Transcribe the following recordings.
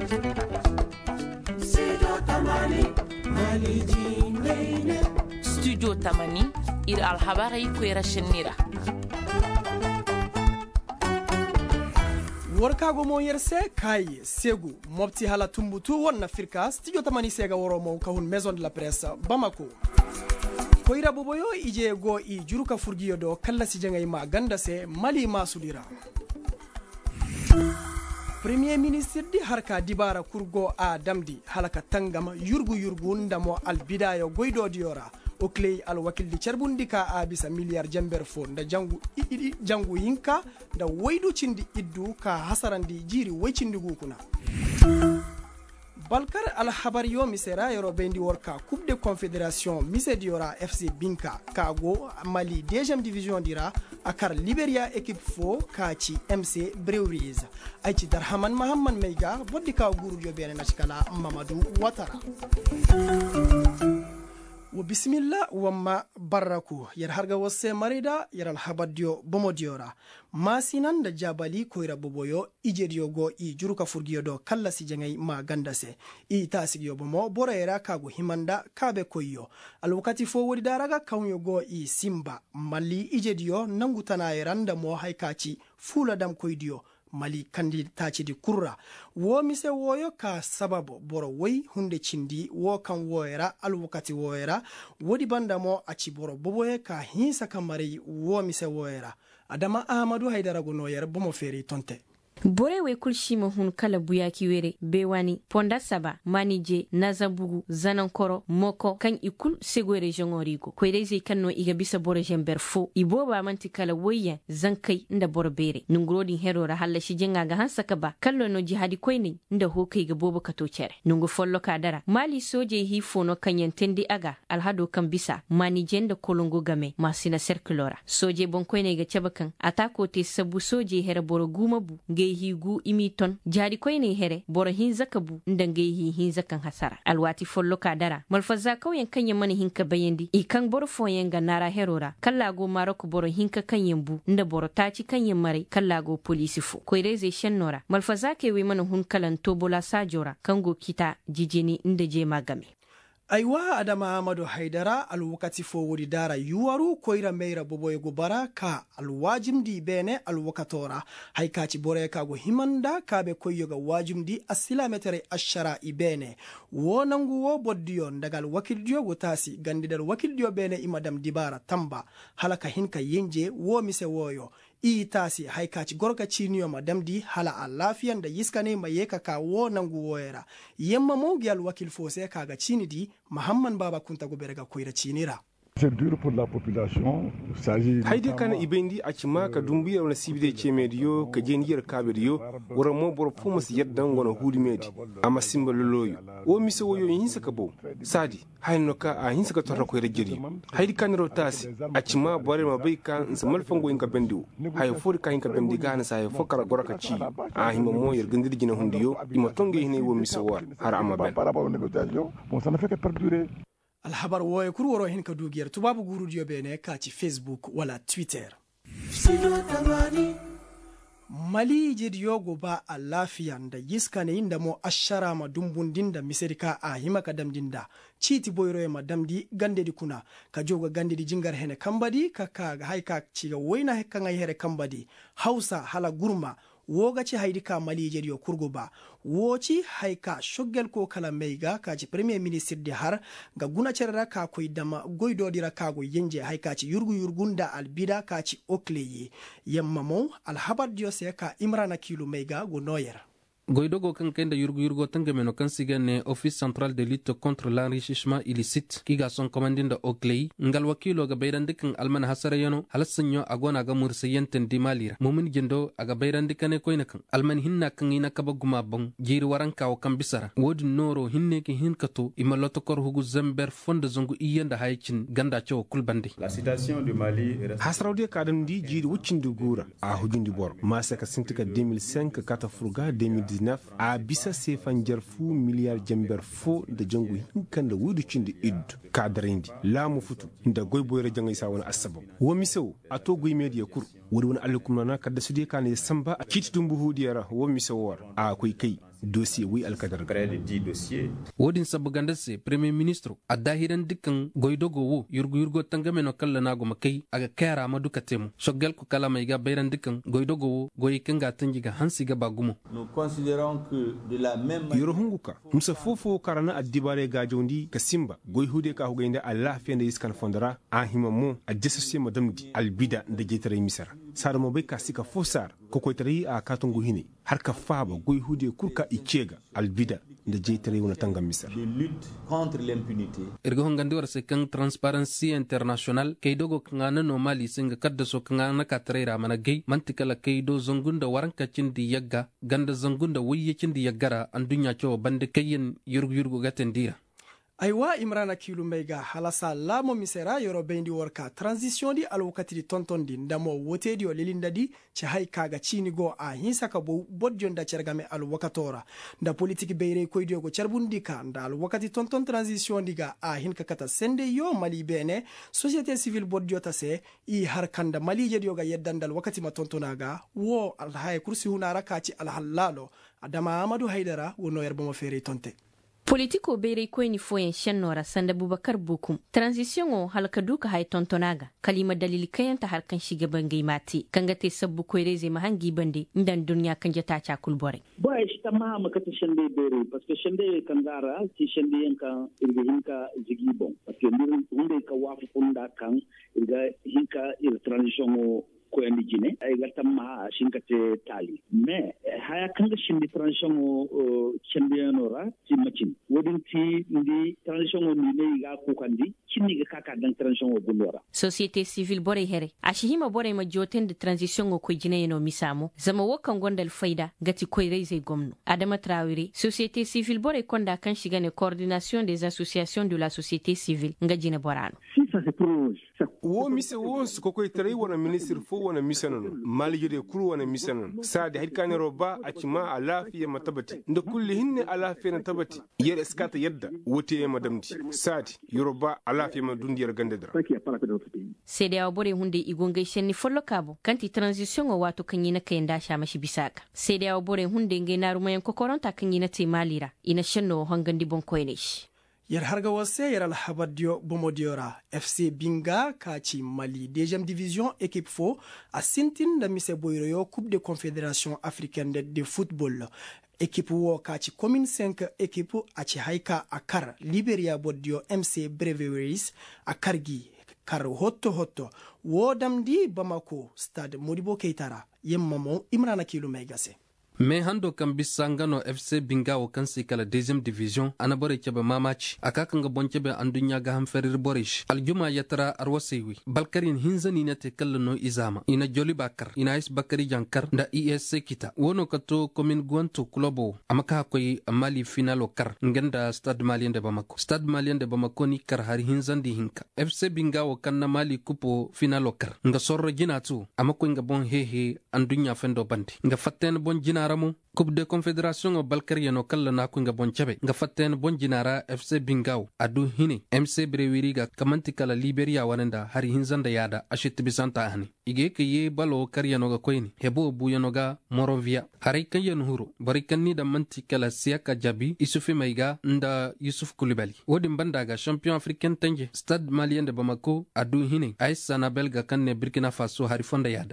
studio tamani ir alhabarai kwera shinira warkago mo yerse kai segu mobti hala tumbutu wonna firka studio tamani sega woromo kahun maison de la presse Bamako koira boboyo ije go i juruka furgiyo do kala si jangay ma ganda se mali masudira Premier ministre di harka dibara kurgo a damdi halaka tangama yurgu ndamo albidayo goydo diora o kley al wakildi cerbundika a bisa miliyar jamber fo nda jangu yinka nda waydu cindi iddu ka hasarandi jiri waycindi gukuna Balkar al-Habar yo misera yoro bendi worka Coupe de Confédération mise diora FC Binka kago Mali 2e division dira akar Liberia équipe fo kaci MC Breweries ayci Darhaman Mahamman Meiga boddi ka guru yo bene nachkala Mamadou Ouattara wa bismillah wamma baraku yar harga wasse marida yar alhabadio bomodiora masinan da jabali koira boboyo ijediyo go i juruka furgiyo do kala si jangay ma gandase i tasigiyo bomo borera kago himanda kabe koyo alwakati fo wodi daraga kawnyo go i simba mali ijediyo nangutana yeranda mo haikaci fula dam koydiyo Mali kandi taci di kurra wo mise woyo ka sababu boro wai hunde cindi wo kan woyera alwakati woyera wodi banda mo aci boro boboye ka hinsa kamari wo mise woyera Adama Ahmadu Haidara gono yer bomo feri tonte bore we kulshima hun kala buyaki were bewani ponda saba manije nazabugu zanankoro moko kan ikul sego region origo ko dai kanno iga bisa bore jember fo iboba manti kala woyya zankai nda bor bere nungrodin herora halla shi jenga ga hansaka ba kallo no jihadi koyni nda hokai ga bobo kato cere nungu follo ka dara mali soje hi fono kanyen tendi aga alhado kan bisa manije nda kolongo game masina circulora soje bon koyne ga cabakan atako te sabu soje hera boro gumabu higu imiton jari koyne here boro hin zakabu ndange hin zakan hasara alwati follo kadara malfaza kauyen kanya mani hinka bayendi ikan boro foyen ga nara herora kallago maroko boro hinka kanyembu nda boro taci kanyen mare kallago polisi fu koyreze shennora malfaza ke we mana hun kalan tobola sajora kango kita jijeni nda je magame Aiwa Adama Ahmadu Haidara alwakati fo wodi dara yuwaru koira meira boboye gubara ka alwajimdi bene alwakatora haikaci bore kago himanda kabe koyoga wajimdi asilametere ashara ibene wo nangu wo boddiyon dagal wakildiyo gotasi gandidal wakildiyo bene imadam dibara tamba halaka hinka yenje wo mise woyo i tasi haikaci gorka chiniyo madamdi hala alafiyan da yiskane mayeka ka wo nangu woyera yemma mo gyal wakil fose kaga chinidi Muhammad Baba kunta goberega koira chinira C'est dur pour la population. Haide kana ibendi a cima ka dumbiya wani sibide ce mediyo ka jeniyar kabiriyo wurin mo bor fumus yadda wani hudu medi amma simba loloyo o misa woyo hinsa ka bo sadi hayin no ka a hinsa ka torra ko rejeri haidi kan rotasi a cima bore ma bai ka in samal fango in ka bendiwo hayo fori ka in ka bendi gana sa hayo fokara gora ka ci a hima mo yar gandir gina hundiyo ima tonge hine wo misa war har amma ben bon ça ne fait que perdurer. Alhabar woye kurworo hin ka dugiyar tubabu gurudiyo bene kaci Facebook wala Twitter. Mali jediyo goba a lafiyan da yiska ne inda mo ashara ma dumbundin da miserika a himaka damdinda citi boyro ma damdi gande di kuna ka joga gande di jingar hene kambadi ka haika ciga waina hekka ngai here kambadi Hausa hala gurma wogaci haidika Mali jediyo kurgoba woci haika shoggel ko kala meiga kaci premier ministre de har ga guna cerra ka koy dama goydo dira kago yenje haikaci yurgunda albida kaci okleye yamma mo alhabar dio se ka imrana kilo meiga go noyer goydogo kan kenda yurgo tanga meno kan sigane office central de lutte contre l'enrichissement illicite kiga son commandinda okley ngal wakilo ga bayrandikan alman hasarayano halassanyo agona ga mursayenten dimalira mumin jendo aga bayrandikane koyna kan alman hinna kan ina kabaguma bon jiri waranka o kan bisara wodi noro hinne ki hinkato imaloto kor hugu zamber fonde zongu iyenda haycin ganda cewa kulbande la situation du Mali hasrawde kadam di jiri wuccindi gura a hujundi bor ma saka sintika 2005 kata furga 2019 a bisa sefan jarfu miliyar jamber fo da jangu hinkan da wudu cindi iddu kadarindi lamu futu da goy boyre jangay sa wona asbab wo misew ato goy media kur wodi wona allukum na kadda sudi kan samba a kiti dumbu hudiyara wo misew war a koy kay dossier wi alkadar près de 10 dossiers. wodin sabuganda se premier ministre adahiran dikkan goidogo wo yurgo tangame no kala nago makai aga kara maduka temu shogel ko kala mai ga bayran dikkan goidogo wo goyi kanga tanjiga hansi ga bagumo. Nous considérons que de la même yoro hunguka musa fofo karana addibare ga jondi ka simba goy hude ka hugenda Allah fe da iskan fondara a himamo a jesusi madamdi albida da getare misara sar mo be ka sika fosar ko ko tari a katongo hine har ka faba goy hude kurka ikega albida da jetare wona tanga misara de lutte contre l'impunité. irgo hongandi war se kan Transparency International kaydogo kangana no mali singa kadda so kangana ka tarera mana gay mantikala kaydo zongunda waranka cindi yagga ganda zongunda wayye cindi yaggara an dunya cewa bande kayen yurgo gaten dira. aywa imrana kilu mega halasa lamo misera yoro bendi worka transition di alwakati di tontondi ndamo wote di lilinda di ci hay kaga chini go a hinsaka bo bodjonda cergame alwakatora nda politique beyre koydio go cerbundika nda alwakati tonton transition diga a hinka kata sende yo mali bene société civile bodjota se i har kanda mali je yoga yeddandal wakati ma tontonaga wo alhay kursi hunara kaci alhallalo adama amadou haydara wono yerbo mo fere tonte. politiko bere koyni foyen shannora sanda bubakar bukum transition o halka duka hay tontonaga kalima dalili kayanta harkan shiga bangay mati kanga te sabbu koyreze mahangi bande ndan dunya kanja ta cha kulbore boy shitama makata shande bere parce que shande kangara ci shande yanka irga hinka jigi bon parce que ndir hunde ka wafu kunda kan irga hinka transition o ko andi jine ay gatamma shinkate tali mais haya kanga shindi transition o championnora ci machin wodin ci ndi transition o ni ne ga ko kandi cinni ga kaka dan transition o bundora société civile bore here ashihima bore ma joten de transition o ko jine no misamo zama wokan gondal faida gati koy reise gomno adama traoré société civile bore konda kan shiga ne coordination des associations de la société civile ngajina borano si ça se prolonge wo mise wo ko koy tare wona ministre fo wona misanon malijide kuru wona misanon sade hikane roba acima alafiya matabati nda kulli hinne alafiya na tabati yer eskata yedda wote madamdi sade yoruba alafiya ma dundiyar gandadara CEDEAO bore hunde igongai shenni follo kabo kanti transition o wato kanyi na kayanda sha mashi bisaka CEDEAO bore hunde ngai na rumayan kokoronta kanyi na te malira ina shenno hangandi bon koynesh yar harga wase yar alhabadio bomodiora FC Binga kaci Mali deuxième division équipe fo a sintin da mise boyroyo coupe de confédération africaine de football équipe wo kaci commune 5 équipe aci haika akar Liberia bodio MC Breweries akargi kar hotto wodamdi Bamako stade Modibo Keitara yemmamo Imrana Kilu Megase me hando kan bisangano FC Binga o kan sikala deuxième division ana bore kebe mamaci aka kan ga bonke be andunya ga ham ferir borish aljuma yatara arwasewi balkarin hinzani na te kallano izama ina joli bakar ina is bakari jankar nda ESC kita wono kato commune Guanto clubo amaka koy mali finalo kar ngenda stade malien de bamako ni kar har hinzandi hinka FC Binga o kan na mali kupo finalo kar nga sorro jinatu amako nga bon hehe andunya fendo bandi nga fatten bon jina coupe de confédération o balkariya no kala na ko nga bon chabe nga fatten bon jinara FC Bingaw adu hine MC Brewiri ga kamanti kala Liberia wananda hari hinzanda yada ashit bisanta hani ige ke ye balo kariya no ga koyni hebo buya no ga Morovia hari kayen huro bari kanni da manti kala siaka jabi isufi maiga nda Yusuf Koulibaly wodin banda ga champion africain tanje stade malien de Bamako adu hine Aïssa Nabel ga kanne Burkina Faso hari fonda yada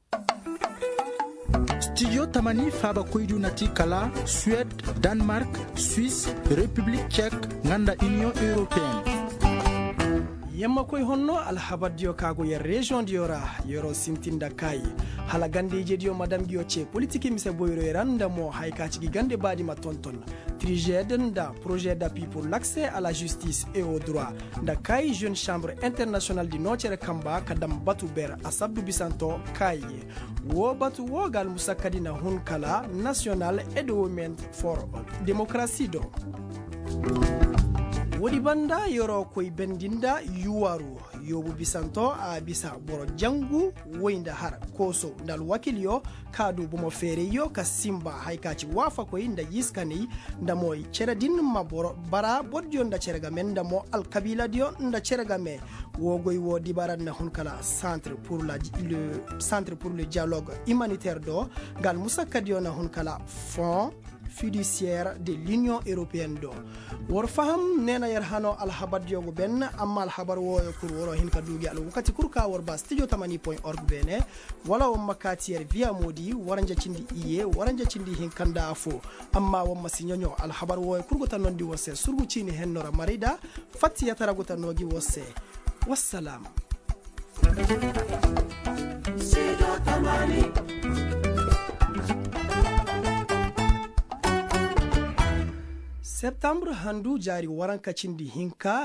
studio tamani faba koydu nati kala Suède, Danemark, Suisse, République tchèque nganda Union européenne yamma koy honno alhabadio kago ya région diora yoro sintinda kay hala gande jedio madame gioche politique mise boyro randa mo haykaci gi gande badi ma tonton trigeden da projet d'appui pour l'accès à la justice et au droit da kay jeune chambre internationale di nocere kamba kadam batu ber asabdu bisanto kay wo batu wogal musakadina hunkala national endowment for democracy do wodi banda yoro koy bendinda yuwaru yobu bisanto a bisa boro jangu woynda har koso dal wakilyo kadu bomo fere yo ka simba haykaci wafa koy nda yiskani nda moy ceradin ma boro bara bodjo nda cerega men nda mo alkabila dio nda cerega me wogoy wodi baran na hunkala centre pour le dialogue humanitaire do gal musakadio na hunkala fond fiduciaire de l'Union européenne do wor faham nena yar hano alhabad yogo ben amma alhabar woyo kur woro hin kadugi al wakati kurka wor ba studio tamani.org bene wala won makatier via modi waranja cindi iye waranja cindi hin kanda afo amma won masinyonyo alhabar woyo kurgo tanondi wose surgu cini hennora marida fatti yatara go tanogi wose wassalam studio tamani Septembre handu jari waranka cindi hinka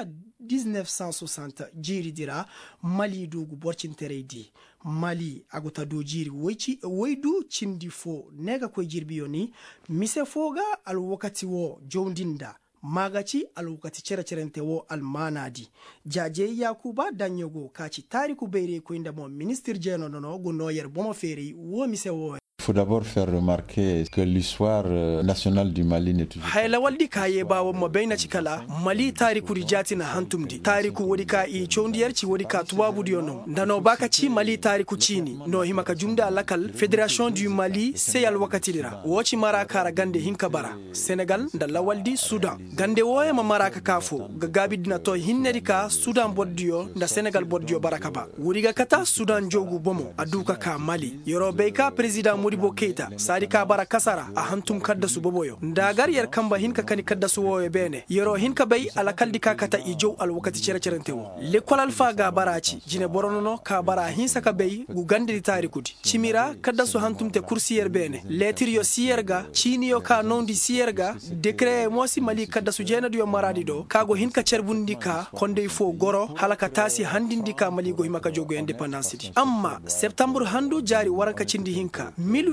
1960 jiri dira Mali dugu borcin teredi Mali agota do jiri waidu cindi fo nega ko jirbiyoni mise foga al wakati wo jondinda magaci al wakati cerente wo al manadi jaje yakuba danyogo kaci tariku beire ko inda mo ministre jeno nono go noyer bomo feri wo mise wo. Il faut d'abord faire remarquer que l'histoire nationale du Mali n'est toujours pas... hayla waldi kaye bawo mo bayna cikala Mali tariku rijati na hantumdi tariku wodi ka i chondiyar ci wodi ka tubabu diono ndano baka ci Mali tariku cini no himaka jumda lakal Fédération du Mali seyal wakati dira woci maraka gande hinka bara Sénégal ndalla waldi Soudan gande woye ma maraka kafo gagabi dina to hinneri ka Soudan boddio nda Sénégal boddio baraka ba wodi ga kata Soudan jogu bomo aduka ka Mali yoro beyka président Modibo Keita sadi ka bara kasara a hantum kadda su boboyo ndagar yar kamba hinka kani kadda su wowe bene yoro hinka bay ala kaldi ka kata ijow al wakati cerentewo l'école alfa ga baraci jine boronono ka bara hinsa ka bay gu gandiri tarikudi cimira kadda su hantum te kursiyer bene letir yo siyerga chiniyo ka nondi siyerga décret mosi Mali kadda su jenadu yo maradi do kago hinka cerbundi ka konde fo goro halaka tasi handindi ka Mali go himaka jogo independence di amma septembre handu jari waraka cindi hinka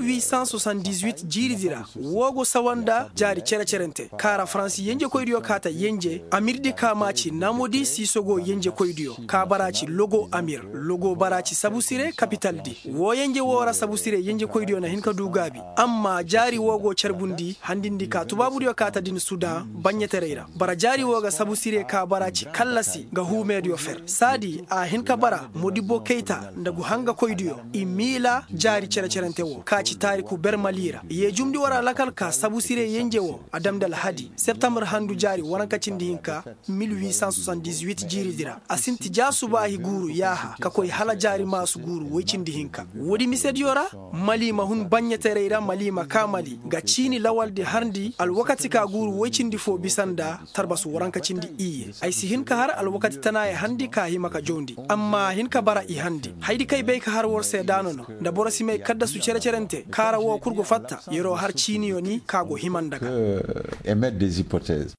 1878 jiri dira wogo sawanda jari cerente kara France yenje koydiyo kata yenje amirdi kamaci namodi sisogo yenje koydiyo ka baraci logo amir logo baraci sabusire capital di wo yenje wora sabusire yenje koydiyo na hinka dugabi amma jari wogo cerbundi handindi ka tubabudiyo kata din Sudan banyetereira bara jari woga sabusire ka baraci kallasi ga humediyo fer sadi a hinka bara Modibo Keita ndagu hanga koydiyo imila jari cerente wo kaci tariku bermalira ye jumdi wara lakal ka sabusire yenjewo adamdal hadi septembre handu jari waranka cindi hinka 1878 jiri dira asinti jasubahi guru yaha kakoy hala jari masu guru way cindi hinka wodi misediora Mali mahun banyetereira Mali makamali ga cini lawalde harndi al wakati ka guru way cindi fo bisanda tarbasu waranka cindi iye ay si hinka har al wakati tanaye handi ka himaka jondi amma hinka bara i handi haydi kay be ka har worse danono nda borasi me kadda su cerente kara wo kurgo fatta yero har chini yoni kago himandaga émettre des hypothèses.